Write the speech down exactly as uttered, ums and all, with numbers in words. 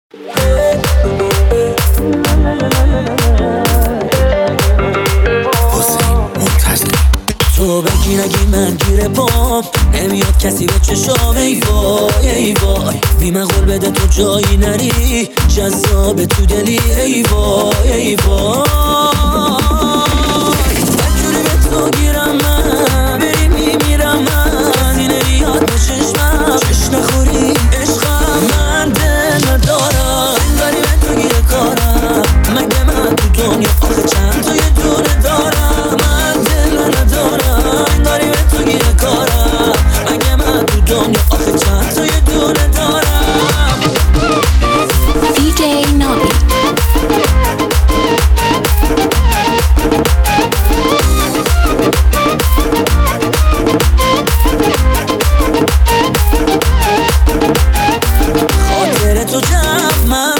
تو بگی نگی من گیره پام نمیاد کسی به چشام. ای وای ای وای بی من قول بده تو جایی نری جذاب تو دلی. ای وای ای وای بجوری به تو گیرم من بری میمیرم من سینه یاد به چشمم چش نخوری عشقم. من دل ندارم انگاری به تو گیره کارم مگه من تو دنیا آخه چند تا یه دونه دارم. من دل ندارم انگاری به تو گیره کارم مگه من تو دنیا آخه چند تا یه دونه دارم. دی جی نابی خاطر تو جمع من